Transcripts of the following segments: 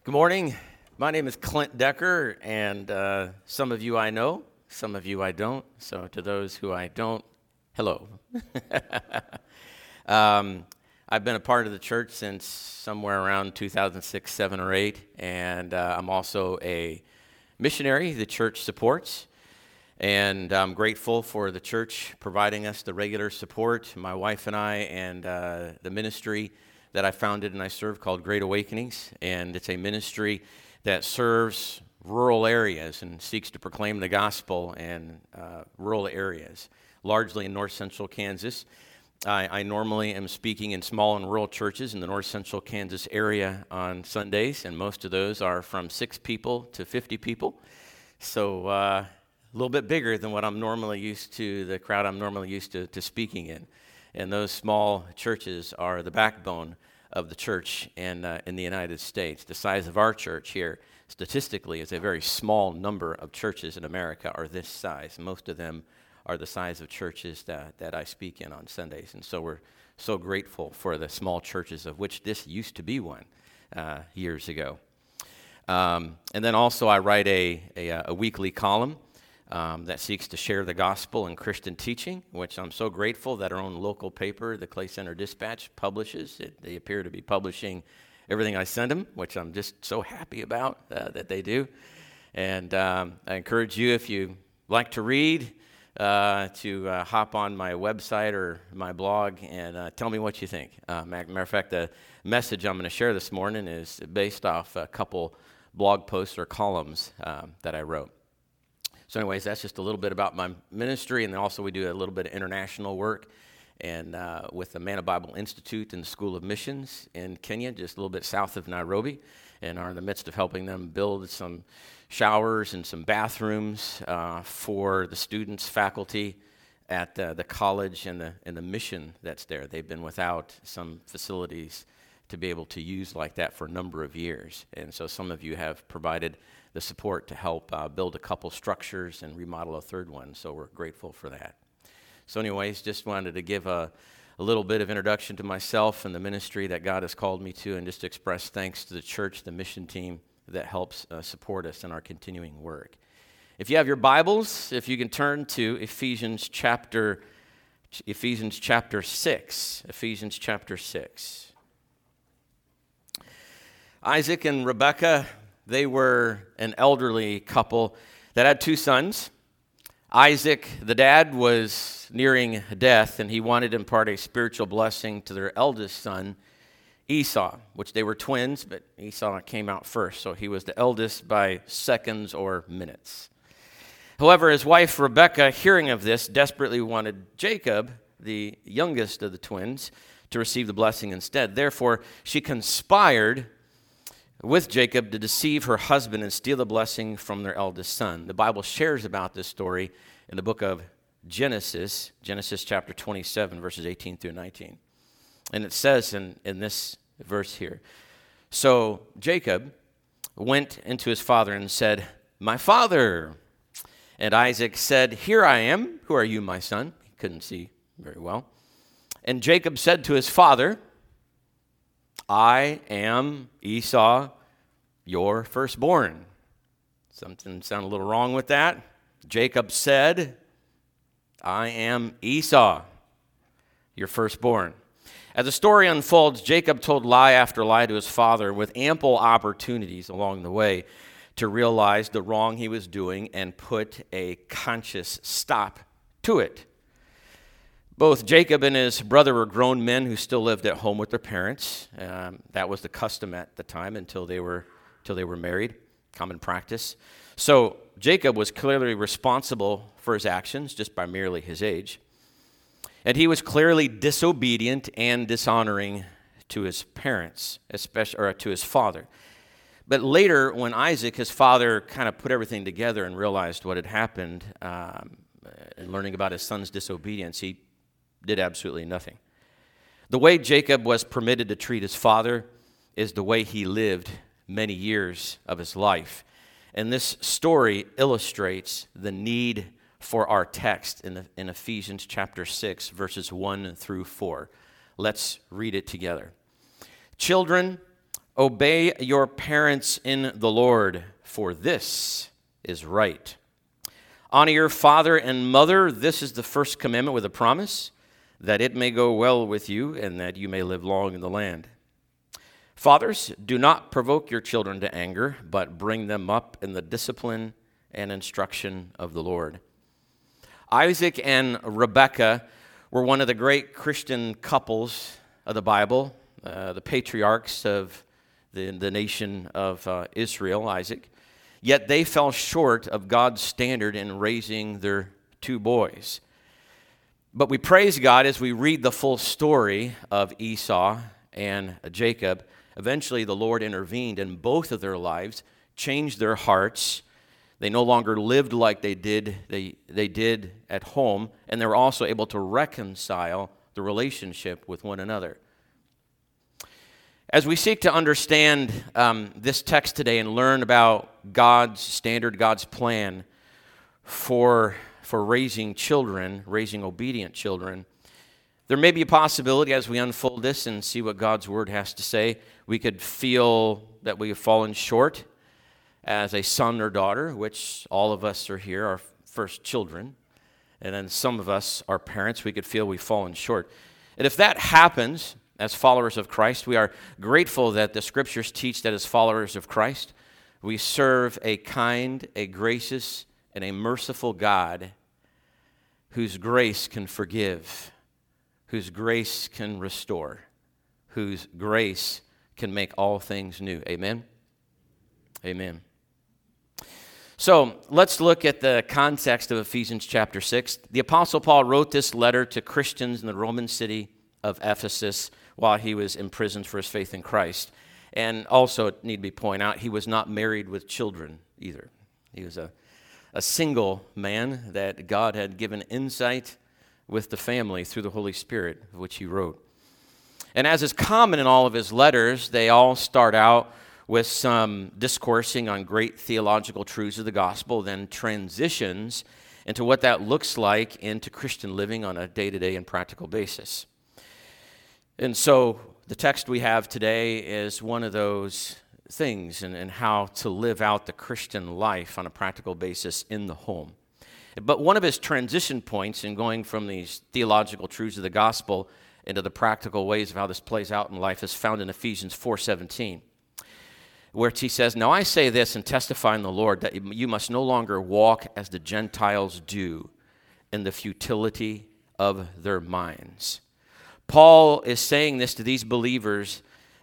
Good morning. My name is Clint Decker, and some of you I know, some of you I don't. So to those who I don't, hello. I've been a part of the church since somewhere around 2006, 7, or 8, and I'm also a missionary the church supports. And I'm grateful for the church providing us the regular support, my wife and I, and the ministry that I founded and I serve called Great Awakenings. And it's a ministry that serves rural areas and seeks to proclaim the gospel in rural areas, largely in north central Kansas. I normally am speaking in small and rural churches in the north central Kansas area on Sundays, and most of those are from 6 people to 50 people. So a little bit bigger than what I'm normally used to, the crowd I'm normally used to speaking in. And those small churches are the backbone of the church in the United States. The size of our church here, statistically, is a very small number of churches in America are this size. Most of them are the size of churches that I speak in on Sundays. And so we're so grateful for the small churches, of which this used to be one years ago. And then also I write a weekly column that seeks to share the gospel and Christian teaching, which I'm so grateful that our own local paper, the Clay Center Dispatch, publishes. They appear to be publishing everything I send them, which I'm just so happy about that they do. And I encourage you, if you like to read, to hop on my website or my blog and tell me what you think. Matter of fact, the message I'm going to share this morning is based off a couple blog posts or columns that I wrote. So anyways, that's just a little bit about my ministry, and then also we do a little bit of international work and with the Man of Bible Institute and the School of Missions in Kenya, just a little bit south of Nairobi, and are in the midst of helping them build some showers and some bathrooms for the students, faculty at the college and the mission that's there. They've been without some facilities to be able to use like that for a number of years, and so some of you have provided the support to help build a couple structures and remodel a third one, so we're grateful for that. So anyways, just wanted to give a little bit of introduction to myself and the ministry that God has called me to, and just express thanks to the church, the mission team that helps support us in our continuing work. If you have your Bibles, if you can turn to Ephesians chapter 6. Ephesians chapter 6. Isaac and Rebekah, they were an elderly couple that had 2 sons. Isaac, the dad, was nearing death, and he wanted to impart a spiritual blessing to their eldest son, Esau, which they were twins, but Esau came out first, so he was the eldest by seconds or minutes. However, his wife, Rebekah, hearing of this, desperately wanted Jacob, the youngest of the twins, to receive the blessing instead. Therefore, she conspired with Jacob to deceive her husband and steal the blessing from their eldest son. The Bible shares about this story in the book of Genesis chapter 27, verses 18 through 19. And it says in this verse here, "So Jacob went into his father and said, 'My father.' And Isaac said, 'Here I am. Who are you, my son?'" He couldn't see very well. And Jacob said to his father, "I am Esau, your firstborn." Something sounded a little wrong with that. Jacob said, "I am Esau, your firstborn." As the story unfolds, Jacob told lie after lie to his father with ample opportunities along the way to realize the wrong he was doing and put a conscious stop to it. Both Jacob and his brother were grown men who still lived at home with their parents. That was the custom at the time until they were married, common practice. So Jacob was clearly responsible for his actions just by merely his age. And he was clearly disobedient and dishonoring to his parents, especially or to his father. But later, when Isaac, his father, kind of put everything together and realized what had happened, and learning about his son's disobedience, he did absolutely nothing. The way Jacob was permitted to treat his father is the way he lived many years of his life. And this story illustrates the need for our text in Ephesians chapter 6, verses 1 through 4. Let's read it together. "Children, Obey your parents in the Lord, for this is right. Honor your father and mother. This is the first commandment with a promise, that it may go well with you and that you may live long in the land. Fathers, do not provoke your children to anger, but bring them up in the discipline and instruction of the Lord. Isaac and Rebekah were one of the great Christian couples of the Bible, the patriarchs of the nation of Israel, Isaac. Yet they fell short of God's standard in raising their two boys. But we praise God as we read the full story of Esau and Jacob. Eventually, the Lord intervened in both of their lives, changed their hearts. They no longer lived like they did at home, and they were also able to reconcile the relationship with one another. As we seek to understand this text today and learn about God's standard, God's plan for raising children, raising obedient children, there may be a possibility as we unfold this and see what God's Word has to say, we could feel that we have fallen short as a son or daughter, which all of us are here, our first children, and then some of us are parents, we could feel we've fallen short. And if that happens, as followers of Christ, we are grateful that the Scriptures teach that as followers of Christ, we serve a kind, a gracious, and a merciful God whose grace can forgive, whose grace can restore, whose grace can make all things new. Amen? Amen. So let's look at the context of Ephesians chapter 6. The Apostle Paul wrote this letter to Christians in the Roman city of Ephesus while he was imprisoned for his faith in Christ. And also, it need to be pointed out, he was not married with children either. He was a single man that God had given insight with the family through the Holy Spirit, of which he wrote. And as is common in all of his letters, they all start out with some discoursing on great theological truths of the gospel, then transitions into what that looks like into Christian living on a day-to-day and practical basis. And so the text we have today is one of those things and how to live out the Christian life on a practical basis in the home. But one of his transition points in going from these theological truths of the gospel into the practical ways of how this plays out in life is found in Ephesians 4:17, where he says, "Now I say this and testify in the Lord that you must no longer walk as the Gentiles do in the futility of their minds." Paul is saying this to these believers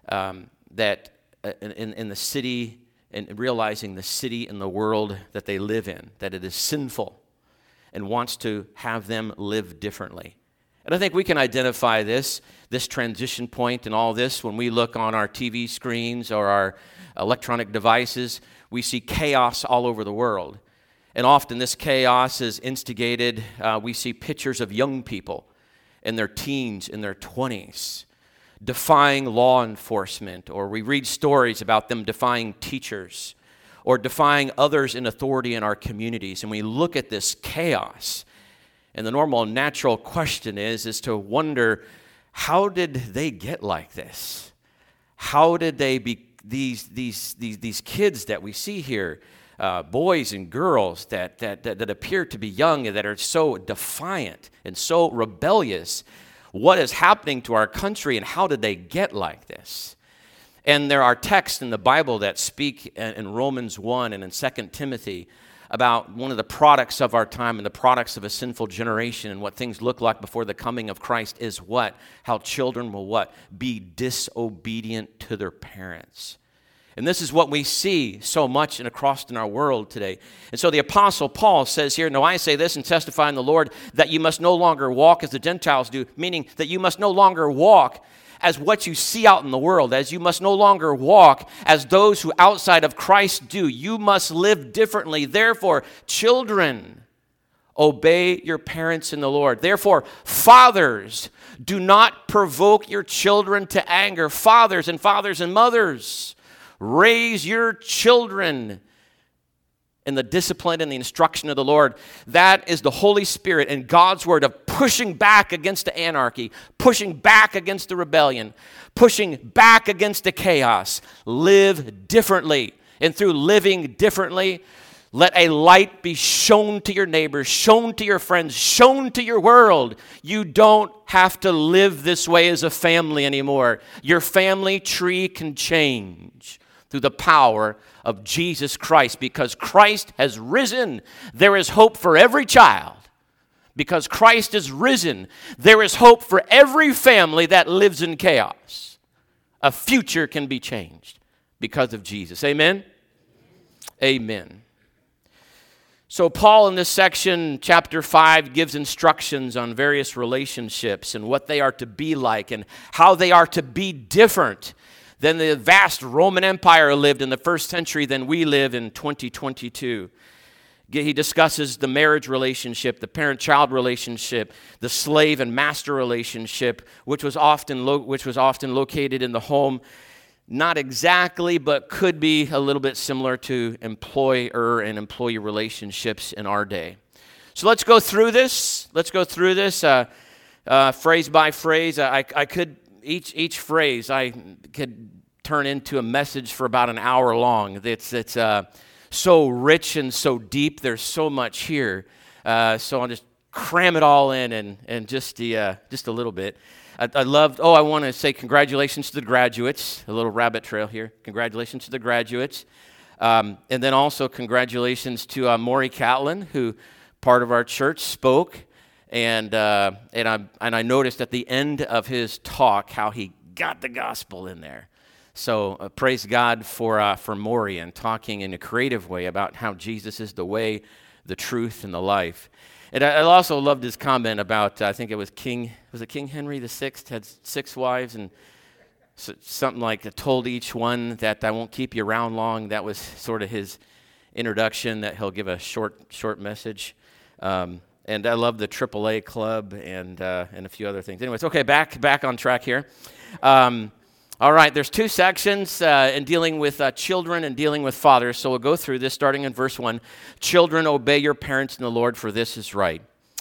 that in the city, and realizing the city and the world that they live in, that it is sinful, and wants to have them live differently. And I think we can identify this transition point and all this when we look on our TV screens or our electronic devices. We see chaos all over the world. And often this chaos is instigated. We see pictures of young people in their teens, in their 20s, defying law enforcement, or we read stories about them defying teachers or defying others in authority in our communities. And we look at this chaos, and the normal natural question is to wonder, how did they get like this? How did they be these kids that we see here, boys and girls that appear to be young and that are so defiant and so rebellious? What is happening to our country, and how did they get like this? And there are texts in the Bible that speak in Romans 1 and in 2 Timothy about one of the products of our time and the products of a sinful generation, and what things look like before the coming of Christ is what? How children will what? Be disobedient to their parents. And this is what we see so much across in our world today. And so the Apostle Paul says here, "No, I say this and testify in the Lord that you must no longer walk as the Gentiles do," meaning that you must no longer walk as what you see out in the world, as you must no longer walk as those who outside of Christ do. You must live differently. Therefore, children, obey your parents in the Lord. Therefore, fathers, do not provoke your children to anger. Fathers and mothers, raise your children and the discipline and the instruction of the Lord. That is the Holy Spirit and God's word of pushing back against the anarchy, pushing back against the rebellion, pushing back against the chaos. Live differently. And through living differently, let a light be shown to your neighbors, shown to your friends, shown to your world. You don't have to live this way as a family anymore. Your family tree can change through the power of Jesus Christ. Because Christ has risen, there is hope for every child. Because Christ is risen, there is hope for every family that lives in chaos. A future can be changed because of Jesus. Amen? Amen. So Paul in this section, chapter 5, gives instructions on various relationships and what they are to be like and how they are to be different than the vast Roman Empire lived in the first century than we live in 2022. He discusses the marriage relationship, the parent-child relationship, the slave and master relationship, which was often located in the home. Not exactly, but could be a little bit similar to employer and employee relationships in our day. So let's go through this. Phrase by phrase. I could each phrase I could turn into a message for about an hour long. It's so rich and so deep. There's so much here. So I'll just cram it all in and just a little bit. I want to say congratulations to the graduates. A little rabbit trail here. Congratulations to the graduates. And then also congratulations to Maury Catlin, who part of our church spoke. And I noticed at the end of his talk how he got the gospel in there. So praise God for Maury and talking in a creative way about how Jesus is the way, the truth, and the life. And I also loved his comment about, I think it was King Henry VI had 6 wives, and something like told each one that I won't keep you around long. That was sort of his introduction, that he'll give a short message. And I love the AAA club and a few other things. Anyways, okay, back on track here. All right, there's 2 sections in dealing with children and dealing with fathers. So we'll go through this starting in verse 1. Children, obey your parents in the Lord, for this is right.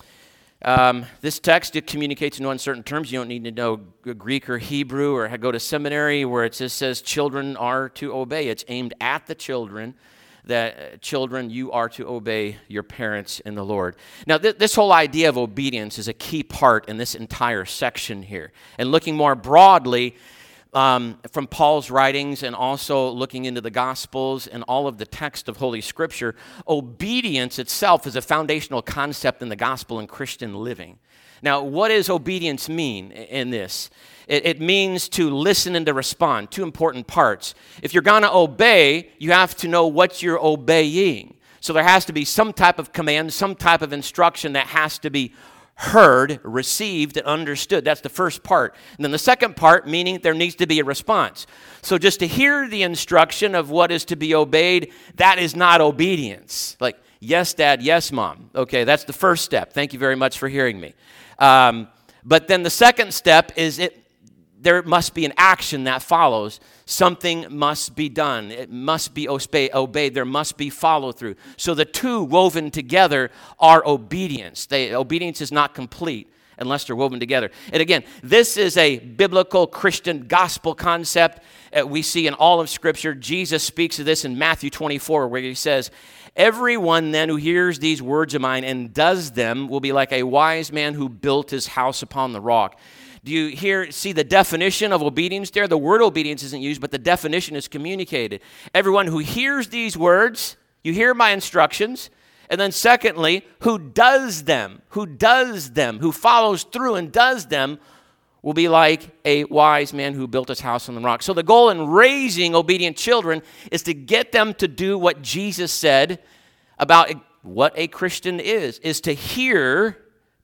This text, it communicates in no uncertain terms. You don't need to know Greek or Hebrew or go to seminary where it just says children are to obey. It's aimed at the children, that children, you are to obey your parents in the Lord. Now, this whole idea of obedience is a key part in this entire section here. And looking more broadly, from Paul's writings and also looking into the Gospels and all of the text of Holy Scripture, obedience itself is a foundational concept in the gospel and Christian living. Now, what does obedience mean in this? It means to listen and to respond. 2 important parts. If you're going to obey, you have to know what you're obeying. So there has to be some type of command, some type of instruction that has to be heard, received, and understood. That's the first part. And then the second part, meaning there needs to be a response. So just to hear the instruction of what is to be obeyed, that is not obedience. Like, yes, Dad, yes, Mom. Okay, that's the first step. Thank you very much for hearing me. But then the second step is there must be an action that follows. Something must be done. It must be obeyed. There must be follow-through. So the 2 woven together are obedience. Obedience is not complete unless they're woven together. And again, this is a biblical Christian gospel concept we see in all of Scripture. Jesus speaks of this in Matthew 24, where he says, "Everyone then who hears these words of mine and does them will be like a wise man who built his house upon the rock." Do you see the definition of obedience there? The word obedience isn't used, but the definition is communicated. Everyone who hears these words, you hear my instructions, and then secondly, who does them, who follows through and does them, will be like a wise man who built his house on the rock. So the goal in raising obedient children is to get them to do what Jesus said about what a Christian is to hear,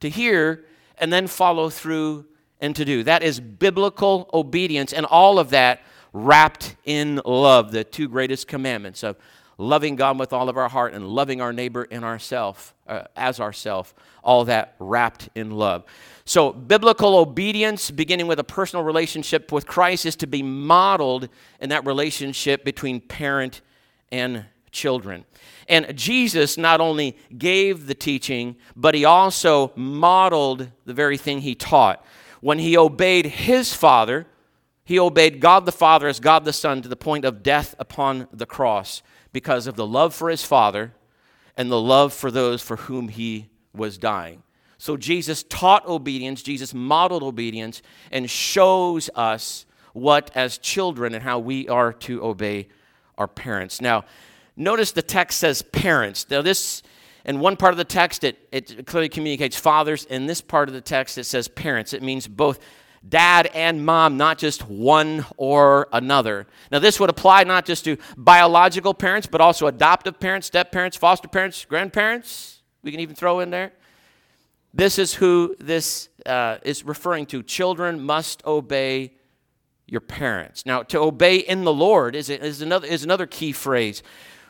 and then follow through and to do. That is biblical obedience, and all of that wrapped in love, the 2 greatest commandments of loving God with all of our heart and loving our neighbor and ourself as ourself, all that wrapped in love. So biblical obedience, beginning with a personal relationship with Christ, is to be modeled in that relationship between parent and children. And Jesus not only gave the teaching, but he also modeled the very thing he taught. When he obeyed his Father, he obeyed God the Father as God the Son to the point of death upon the cross because of the love for his Father and the love for those for whom he was dying. So Jesus taught obedience, Jesus modeled obedience, and shows us what as children and how we are to obey our parents. Now, notice the text says parents. Now this, in one part of the text, it clearly communicates fathers. In this part of the text, it says parents. It means both dad and mom, not just one or another. Now this would apply not just to biological parents, but also adoptive parents, step-parents, foster parents, grandparents. We can even throw in there. This is who this is referring to. Children must obey your parents. Now, to obey in the Lord is another key phrase.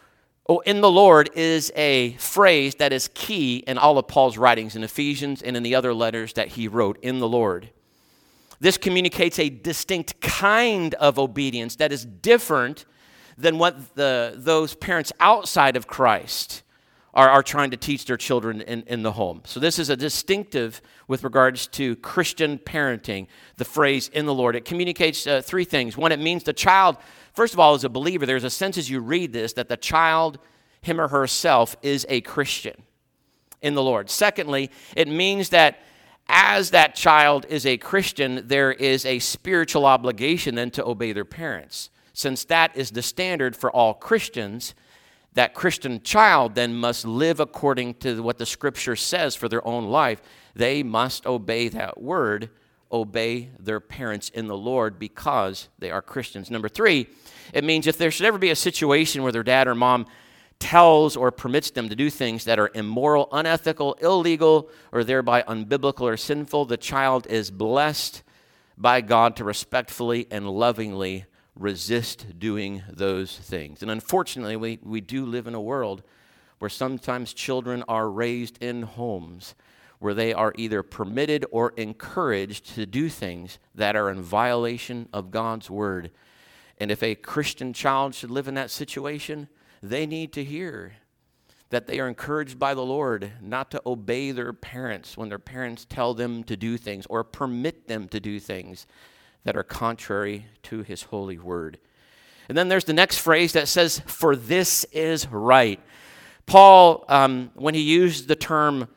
Oh, in the Lord is a phrase that is key in all of Paul's writings in Ephesians and in the other letters that he wrote, in the Lord. This communicates a distinct kind of obedience that is different than what those parents outside of Christ are trying to teach their children in the home. So this is a distinctive with regards to Christian parenting, the phrase in the Lord. It communicates three things. One, it means the child, first of all, as a believer, there's a sense as you read this that the child, him or herself, is a Christian in the Lord. Secondly, it means that as that child is a Christian, there is a spiritual obligation then to obey their parents. Since that is the standard for all Christians, that Christian child then must live according to what the Scripture says for their own life. They must obey that word, obey their parents in the Lord because they are Christians. Number three, it means if there should ever be a situation where their dad or mom tells or permits them to do things that are immoral, unethical, illegal, or thereby unbiblical or sinful, the child is blessed by God to respectfully and lovingly resist doing those things. And unfortunately, we do live in a world where sometimes children are raised in homes where they are either permitted or encouraged to do things that are in violation of God's word. And if a Christian child should live in that situation, they need to hear that they are encouraged by the Lord not to obey their parents when their parents tell them to do things or permit them to do things that are contrary to his holy word. And then there's the next phrase that says, for this is right. Paul, when he uses the term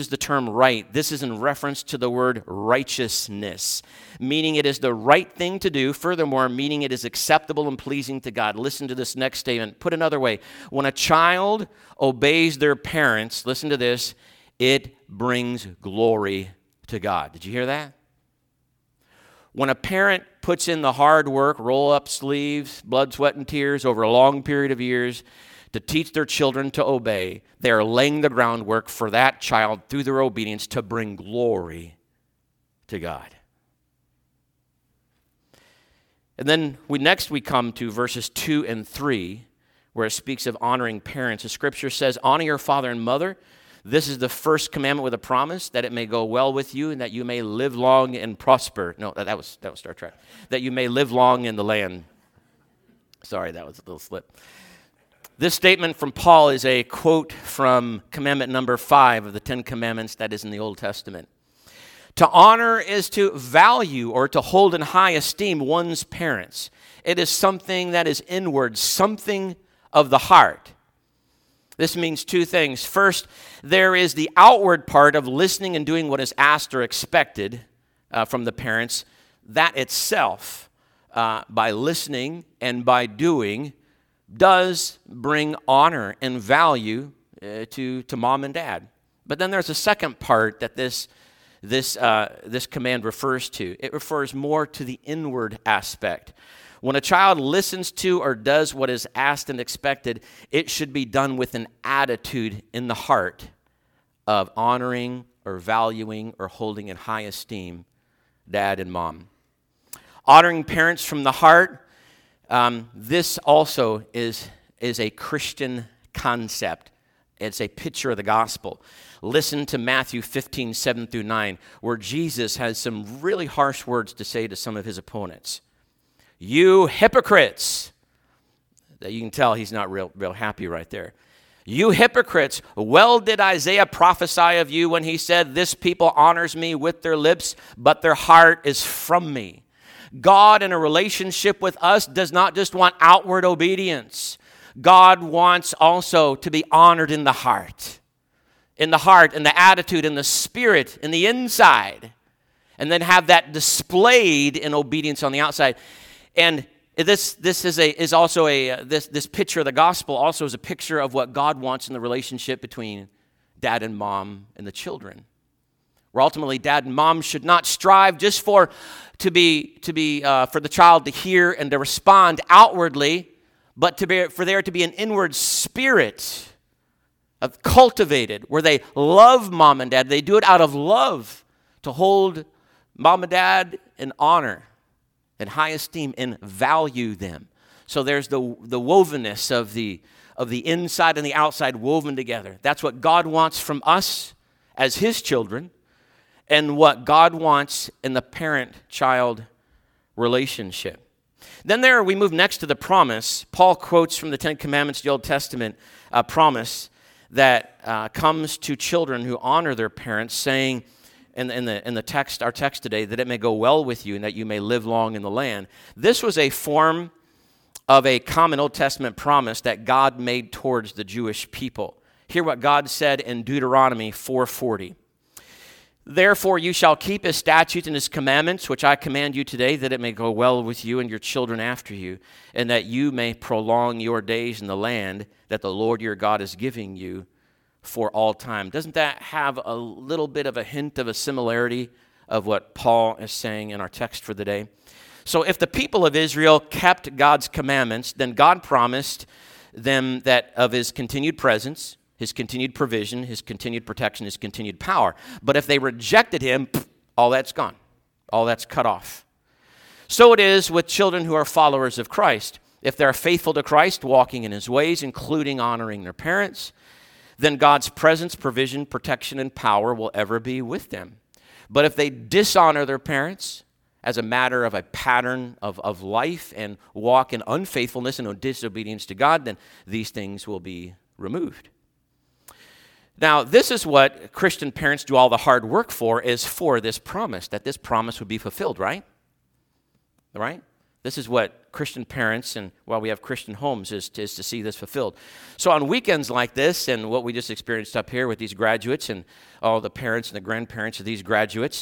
right, this is in reference to the word righteousness, meaning it is the right thing to do. Furthermore, meaning it is acceptable and pleasing to God. Listen to this next statement. Put another way, when a child obeys their parents, listen to this, it brings glory to God. Did you hear that? When a parent puts in the hard work, roll up sleeves, blood, sweat, and tears over a long period of years to teach their children to obey, they are laying the groundwork for that child through their obedience to bring glory to God. And then we come to verses 2 and 3, where it speaks of honoring parents. The scripture says, honor your father and mother. This is the first commandment with a promise, that it may go well with you and that you may live long and prosper. No, that was Star Trek. That you may live long in the land. Sorry, that was a little slip. This statement from Paul is a quote from commandment number 5 of the 10 commandments that is in the Old Testament. To honor is to value or to hold in high esteem one's parents. It is something that is inward, something of the heart. This means two things. First, there is the outward part of listening and doing what is asked or expected from the parents. That itself, by listening and by doing, does bring honor and value to mom and dad. But then there's a second part that this command refers to. It refers more to the inward aspect. When a child listens to or does what is asked and expected, it should be done with an attitude in the heart of honoring or valuing or holding in high esteem dad and mom. Honoring parents from the heart, this also is a Christian concept. It's a picture of the gospel. Listen to Matthew 15, 7 through 9, where Jesus has some really harsh words to say to some of his opponents. You hypocrites! that you can tell he's not real happy right there. You hypocrites, well did Isaiah prophesy of you when he said, this people honors me with their lips, but their heart is from me. God in a relationship with us does not just want outward obedience. God wants also to be honored in the heart. In the heart, in the attitude, in the spirit, in the inside. And then have that displayed in obedience on the outside. And this picture of the gospel also is a picture of what God wants in the relationship between dad and mom and the children. Where ultimately dad and mom should not strive just for the child to hear and to respond outwardly, but for there to be an inward spirit of cultivated, where they love mom and dad. They do it out of love, to hold mom and dad in honor, in high esteem, and value them. So there's the wovenness of the inside and the outside woven together. That's what God wants from us as his children, and what God wants in the parent-child relationship. Then we move next to the promise. Paul quotes from the Ten Commandments, the Old Testament promise that comes to children who honor their parents, saying, in the text, our text today, that it may go well with you and that you may live long in the land. This was a form of a common Old Testament promise that God made towards the Jewish people. Hear what God said in Deuteronomy 4:40. Therefore you shall keep his statutes and his commandments, which I command you today, that it may go well with you and your children after you, and that you may prolong your days in the land that the Lord your God is giving you for all time. Doesn't that have a little bit of a hint of a similarity of what Paul is saying in our text for the day? So if the people of Israel kept God's commandments, then God promised them that of his continued presence, his continued provision, his continued protection, his continued power. But if they rejected him, all that's gone. All that's cut off. So it is with children who are followers of Christ. If they're faithful to Christ, walking in his ways, including honoring their parents, then God's presence, provision, protection, and power will ever be with them. But if they dishonor their parents as a matter of a pattern of life and walk in unfaithfulness and disobedience to God, then these things will be removed. Now, this is what Christian parents do all the hard work for, is for this promise, that this promise would be fulfilled, right? Right? This is what Christian parents, and while we have Christian homes, is to see this fulfilled. So on weekends like this, and what we just experienced up here with these graduates and all the parents and the grandparents of these graduates,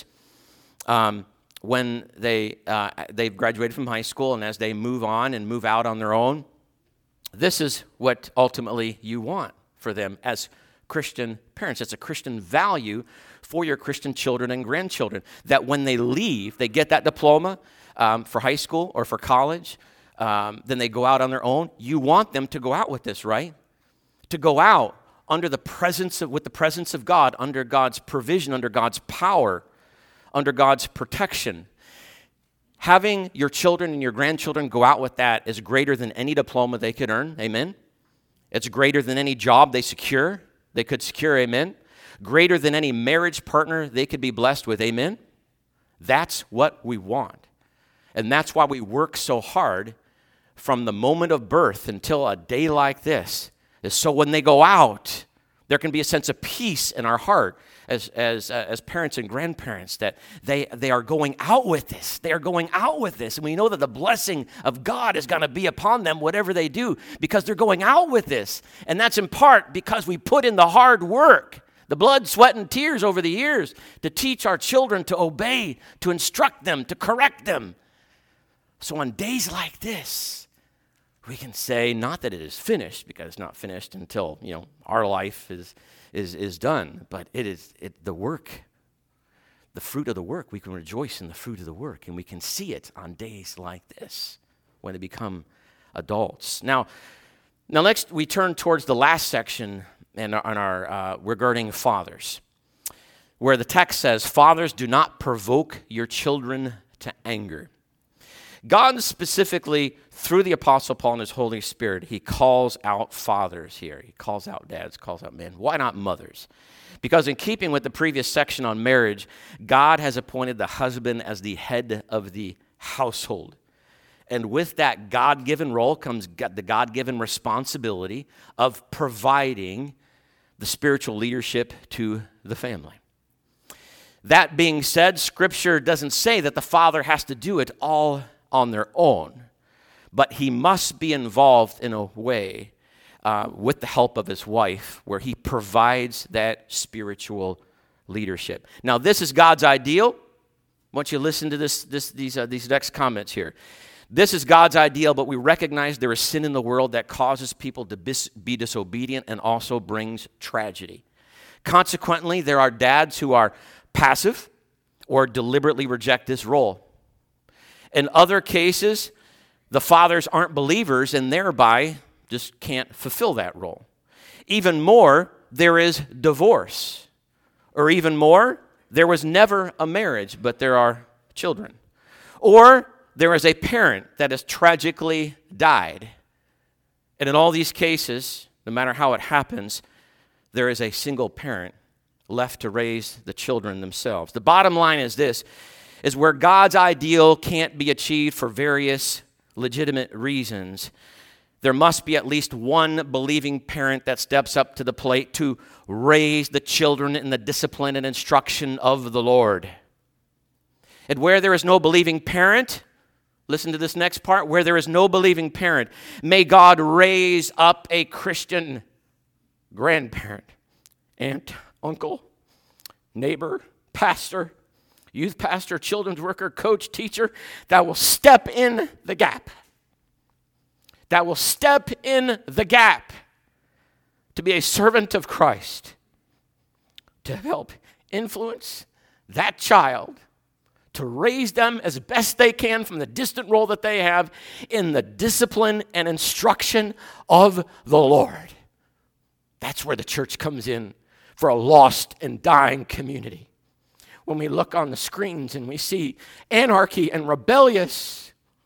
when they've graduated from high school, and as they move on and move out on their own, this is what ultimately you want for them as Christian parents. It's a Christian value for your Christian children and grandchildren, that when they leave, they get that diploma for high school or for college, then they go out on their own. You want them to go out with this, right? To go out with the presence of God, under God's provision, under God's power, under God's protection. Having your children and your grandchildren go out with that is greater than any diploma they could earn, amen? It's greater than any job they could secure, amen? Greater than any marriage partner they could be blessed with, amen? That's what we want. And that's why we work so hard from the moment of birth until a day like this, is so when they go out, there can be a sense of peace in our heart as parents and grandparents, that they are going out with this. They are going out with this. And we know that the blessing of God is going to be upon them, whatever they do, because they're going out with this. And that's in part because we put in the hard work, the blood, sweat, and tears over the years to teach our children to obey, to instruct them, to correct them. So on days like this, we can say, not that it is finished, because it's not finished until, our life is done, but the work, the fruit of the work. We can rejoice in the fruit of the work, and we can see it on days like this when they become adults. Now next we turn towards the last section on our regarding fathers, where the text says, "Fathers, do not provoke your children to anger." God specifically, through the Apostle Paul and his Holy Spirit, he calls out fathers here. He calls out dads, calls out men. Why not mothers? Because in keeping with the previous section on marriage, God has appointed the husband as the head of the household. And with that God-given role comes the God-given responsibility of providing the spiritual leadership to the family. That being said, Scripture doesn't say that the father has to do it all on their own, but he must be involved in a way with the help of his wife where he provides that spiritual leadership. Now, this is God's ideal. I want you to listen to these next comments here. This is God's ideal, but we recognize there is sin in the world that causes people to be disobedient and also brings tragedy. Consequently, there are dads who are passive or deliberately reject this role. In other cases, the fathers aren't believers and thereby just can't fulfill that role. Even more, there is divorce. Or even more, there was never a marriage, but there are children. Or there is a parent that has tragically died. And in all these cases, no matter how it happens, there is a single parent left to raise the children themselves. The bottom line is this, is where God's ideal can't be achieved for various legitimate reasons, there must be at least one believing parent that steps up to the plate to raise the children in the discipline and instruction of the Lord. And where there is no believing parent, listen to this next part, where there is no believing parent, may God raise up a Christian grandparent, aunt, uncle, neighbor, pastor, youth pastor, children's worker, coach, teacher, that will step in the gap. That will step in the gap to be a servant of Christ, to help influence that child, to raise them as best they can from the distant role that they have in the discipline and instruction of the Lord. That's where the church comes in for a lost and dying community. When we look on the screens and we see anarchy and rebellious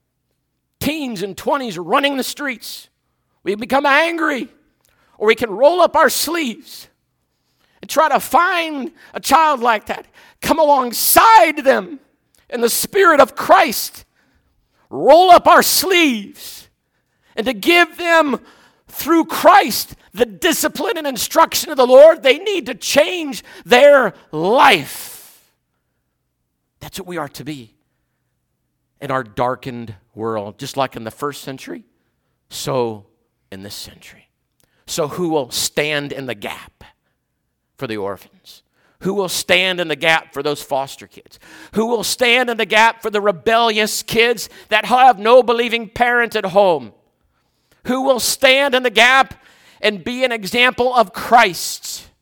teens and 20s running the streets, we become angry, or we can roll up our sleeves and try to find a child like that, come alongside them in the Spirit of Christ, roll up our sleeves, and to give them, through Christ, the discipline and instruction of the Lord. They need to change their life. That's what we are to be in our darkened world, just like in the first century, so in this century. So who will stand in the gap for the orphans? Who will stand in the gap for those foster kids? Who will stand in the gap for the rebellious kids that have no believing parent at home? Who will stand in the gap and be an example of Christ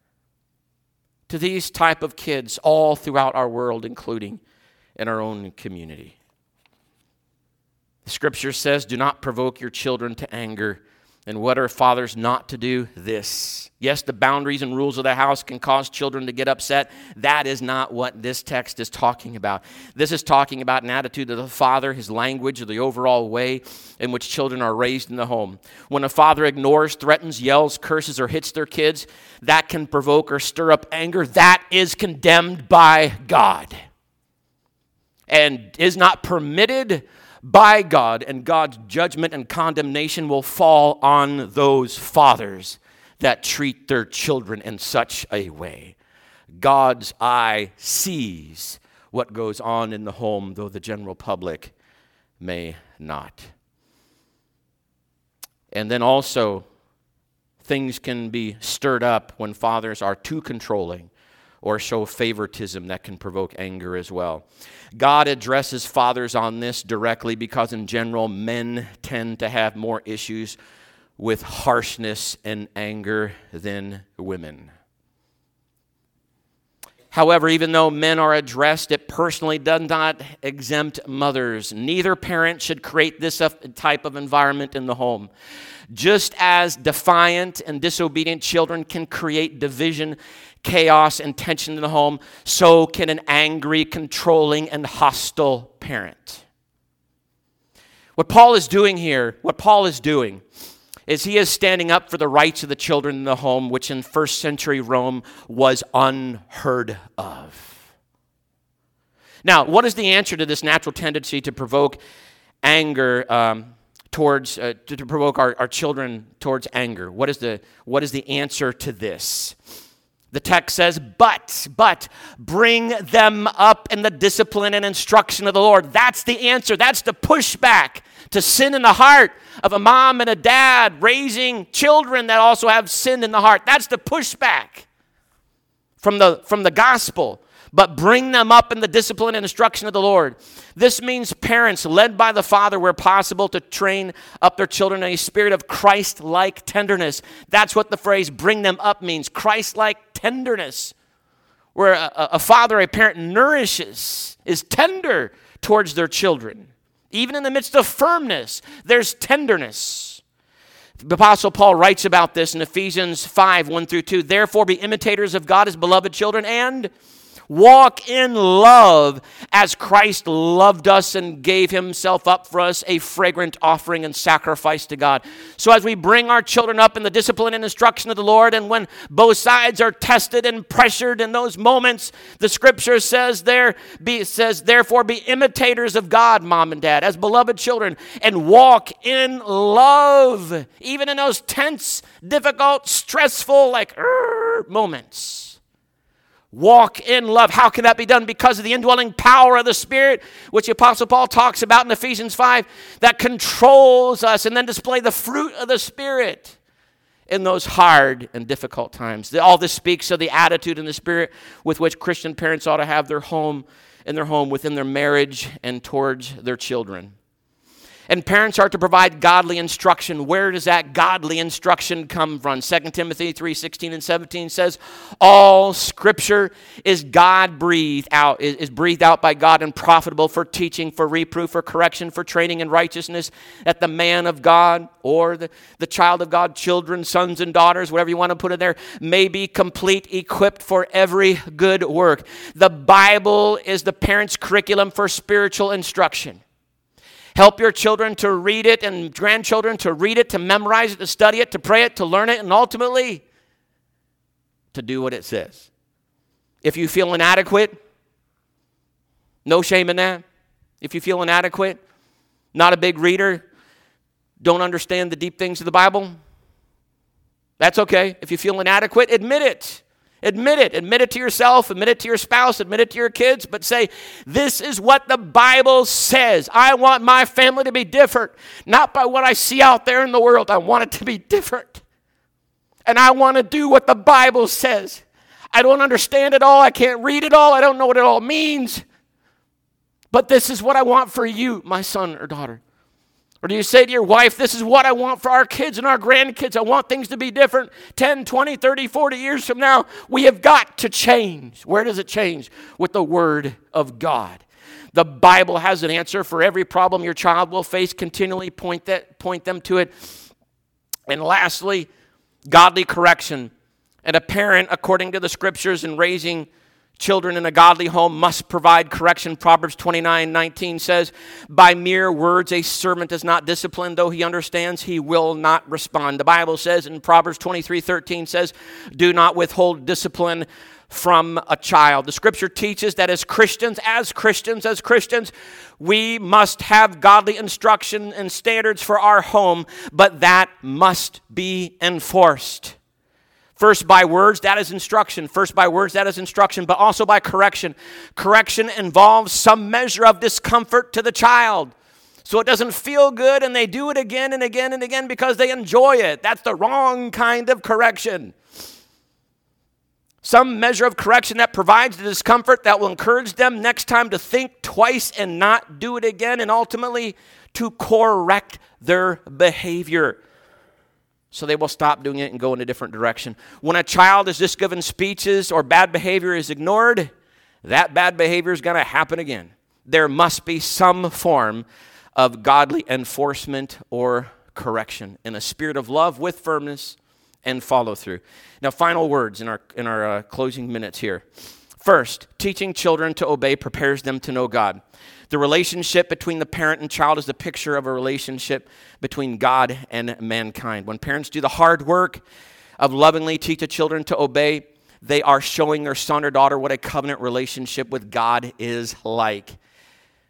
to these type of kids all throughout our world, including in our own community? The Scripture says, do not provoke your children to anger. And what are fathers not to do? This. Yes, the boundaries and rules of the house can cause children to get upset. That is not what this text is talking about. This is talking about an attitude of the father, his language, or the overall way in which children are raised in the home. When a father ignores, threatens, yells, curses, or hits their kids, that can provoke or stir up anger. That is condemned by God and is not permitted by God, and God's judgment and condemnation will fall on those fathers that treat their children in such a way. God's eye sees what goes on in the home, though the general public may not. And then also, things can be stirred up when fathers are too controlling or show favoritism that can provoke anger as well. God addresses fathers on this directly because in general, men tend to have more issues with harshness and anger than women. However, even though men are addressed, it personally does not exempt mothers. Neither parent should create this type of environment in the home. Just as defiant and disobedient children can create division, chaos, and tension in the home, so can an angry, controlling, and hostile parent. What Paul is doing is he is standing up for the rights of the children in the home, which in first century Rome was unheard of. Now, what is the answer to this natural tendency to provoke anger to provoke our children towards anger? What is the answer to this? The text says, but bring them up in the discipline and instruction of the Lord. That's the answer. That's the pushback to sin in the heart of a mom and a dad raising children that also have sin in the heart. That's the pushback from the gospel. But bring them up in the discipline and instruction of the Lord. This means parents led by the Father where possible to train up their children in a spirit of Christ-like tenderness. That's what the phrase bring them up means, Christ-like tenderness. Where a father, a parent nourishes, is tender towards their children. Even in the midst of firmness, there's tenderness. The Apostle Paul writes about this in Ephesians 5, 1-2. Therefore be imitators of God as beloved children and walk in love as Christ loved us and gave himself up for us, a fragrant offering and sacrifice to God. So as we bring our children up in the discipline and instruction of the Lord, and when both sides are tested and pressured in those moments, the scripture says therefore be imitators of God, mom and dad, as beloved children, and walk in love, even in those tense, difficult, stressful, moments. Walk in love. How can that be done? Because of the indwelling power of the Spirit, which the Apostle Paul talks about in Ephesians 5, that controls us, and then display the fruit of the Spirit in those hard and difficult times. All this speaks of the attitude and the spirit with which Christian parents ought to have their home, within their marriage, and towards their children. And parents are to provide godly instruction. Where does that godly instruction come from? 2 Timothy 3:16 and 17 says, all scripture is breathed out by God and profitable for teaching, for reproof, for correction, for training in righteousness, that the man of God or the child of God, children, sons and daughters, whatever you want to put in there, may be complete, equipped for every good work. The Bible is the parent's curriculum for spiritual instruction. Help your children to read it and grandchildren to read it, to memorize it, to study it, to pray it, to learn it, and ultimately to do what it says. If you feel inadequate, no shame in that. If you feel inadequate, not a big reader, don't understand the deep things of the Bible, that's okay. If you feel inadequate, admit it. Admit it. Admit it to yourself. Admit it to your spouse. Admit it to your kids. But say, this is what the Bible says. I want my family to be different. Not by what I see out there in the world. I want it to be different. And I want to do what the Bible says. I don't understand it all. I can't read it all. I don't know what it all means. But this is what I want for you, my son or daughter. Or do you say to your wife, this is what I want for our kids and our grandkids. I want things to be different 10, 20, 30, 40 years from now. We have got to change. Where does it change? With the Word of God. The Bible has an answer for every problem your child will face. Continually point them to it. And lastly, godly correction. And a parent, according to the Scriptures, in raising children in a godly home must provide correction. Proverbs 29:19 says, by mere words a servant is not disciplined, though he understands, he will not respond. The Bible says in Proverbs 23:13 says, do not withhold discipline from a child. The scripture teaches that as Christians, we must have godly instruction and standards for our home, but that must be enforced. First by words, that is instruction. But also by correction. Correction involves some measure of discomfort to the child. So it doesn't feel good and they do it again and again and again because they enjoy it. That's the wrong kind of correction. Some measure of correction that provides the discomfort that will encourage them next time to think twice and not do it again, and ultimately to correct their behavior. So they will stop doing it and go in a different direction. When a child is just given speeches or bad behavior is ignored, that bad behavior is going to happen again. There must be some form of godly enforcement or correction in a spirit of love with firmness and follow through. Now, final words in our closing minutes here. First, teaching children to obey prepares them to know God. The relationship between the parent and child is the picture of a relationship between God and mankind. When parents do the hard work of lovingly teach the children to obey, they are showing their son or daughter what a covenant relationship with God is like.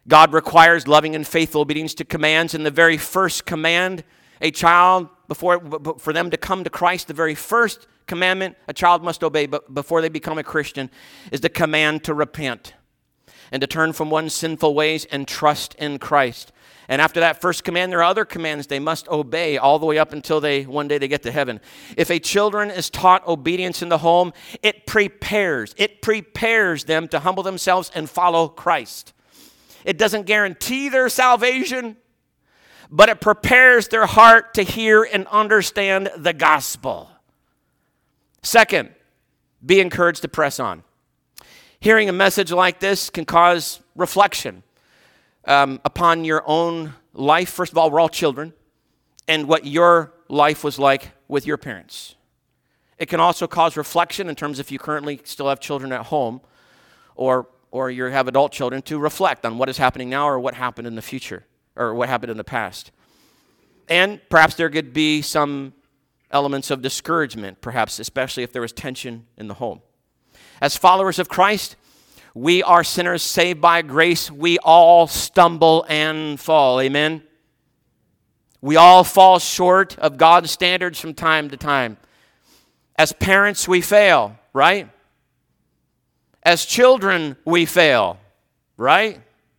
God requires loving and faithful obedience to commands. And the very first command, a child, for them to come to Christ, the very first commandment a child must obey before they become a Christian is the command to repent and to turn from one's sinful ways and trust in Christ. And after that first command, there are other commands they must obey all the way up until one day they get to heaven. If a children is taught obedience in the home, it prepares them to humble themselves and follow Christ. It doesn't guarantee their salvation, but it prepares their heart to hear and understand the gospel. Second, be encouraged to press on. Hearing a message like this can cause reflection upon your own life. First of all, we're all children, and what your life was like with your parents. It can also cause reflection in terms of if you currently still have children at home or you have adult children, to reflect on what is happening now or what happened in the future or what happened in the past. And perhaps there could be some elements of discouragement, perhaps especially if there was tension in the home. As followers of Christ, we are sinners saved by grace. We all stumble and fall. Amen? We all fall short of God's standards from time to time. As parents, we fail, right? As children, we fail, right?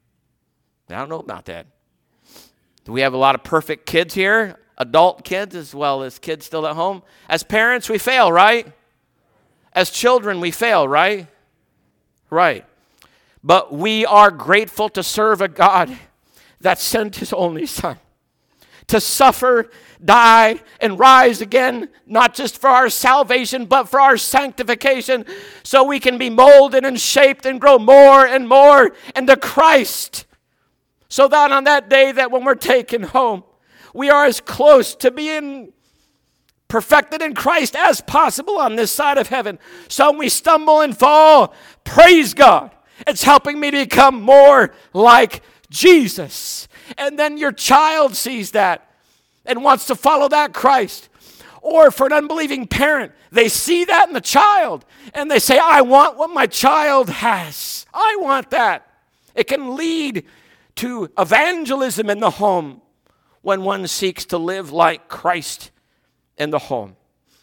I don't know about that. Do we have a lot of perfect kids here? Adult kids as well as kids still at home? As parents, we fail, right? As children, we fail, right? Right. But we are grateful to serve a God that sent his only Son to suffer, die, and rise again, not just for our salvation, but for our sanctification, so we can be molded and shaped and grow more and more into Christ. So that on that day that when we're taken home, we are as close to being perfected in Christ as possible on this side of heaven. So when we stumble and fall, praise God. It's helping me to become more like Jesus. And then your child sees that and wants to follow that Christ. Or for an unbelieving parent, they see that in the child and they say, I want what my child has. I want that. It can lead to evangelism in the home when one seeks to live like Christ in the home.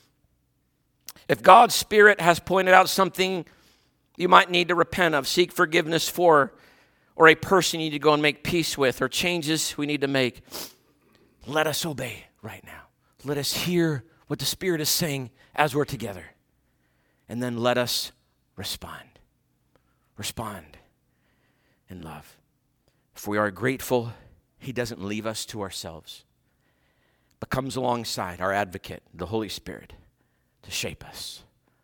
If God's Spirit has pointed out something you might need to repent of, seek forgiveness for, or a person you need to go and make peace with, or changes we need to make, let us obey right now. Let us hear what the Spirit is saying as we're together. And then let us respond. Respond in love. If we are grateful, he doesn't leave us to ourselves, but comes alongside our advocate, the Holy Spirit, to shape us,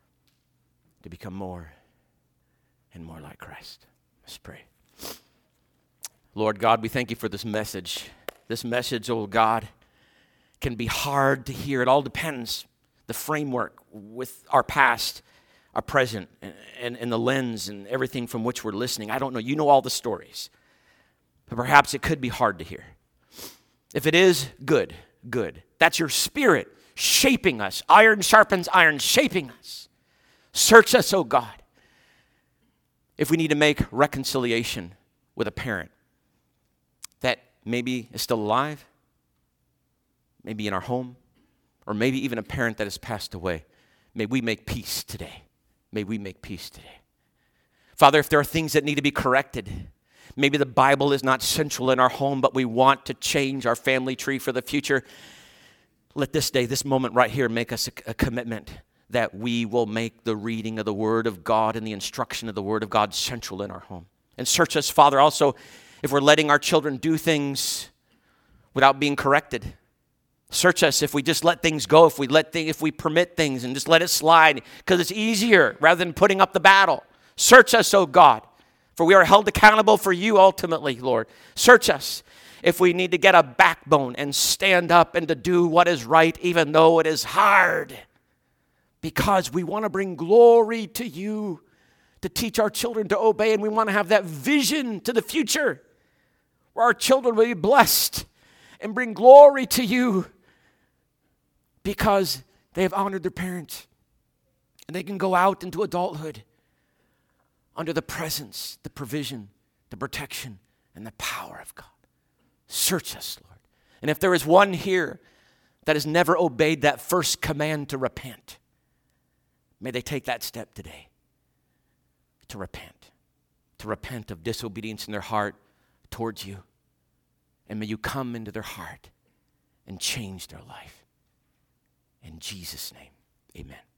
to become more and more like Christ. Let's pray. Lord God, we thank you for this message. This message, oh God, can be hard to hear. It all depends, the framework with our past, our present, and the lens and everything from which we're listening. I don't know. You know all the stories. But perhaps it could be hard to hear. If it is, good. That's your Spirit shaping us. Iron sharpens iron, shaping us. Search us, oh God. If we need to make reconciliation with a parent that maybe is still alive, maybe in our home, or maybe even a parent that has passed away, may we make peace today. May we make peace today. Father, if there are things that need to be corrected, maybe the Bible is not central in our home, but we want to change our family tree for the future. Let this day, this moment right here, make us a commitment that we will make the reading of the Word of God and the instruction of the Word of God central in our home. And search us, Father, also, if we're letting our children do things without being corrected. Search us if we just let things go, if we permit things and just let it slide, because it's easier rather than putting up the battle. Search us, oh God. For we are held accountable for you ultimately, Lord. Search us if we need to get a backbone and stand up and to do what is right, even though it is hard. Because we want to bring glory to you, to teach our children to obey, and we want to have that vision to the future where our children will be blessed and bring glory to you because they have honored their parents. And they can go out into adulthood under the presence, the provision, the protection, and the power of God. Search us, Lord. And if there is one here that has never obeyed that first command to repent, may they take that step today to repent of disobedience in their heart towards you. And may you come into their heart and change their life. In Jesus' name, amen.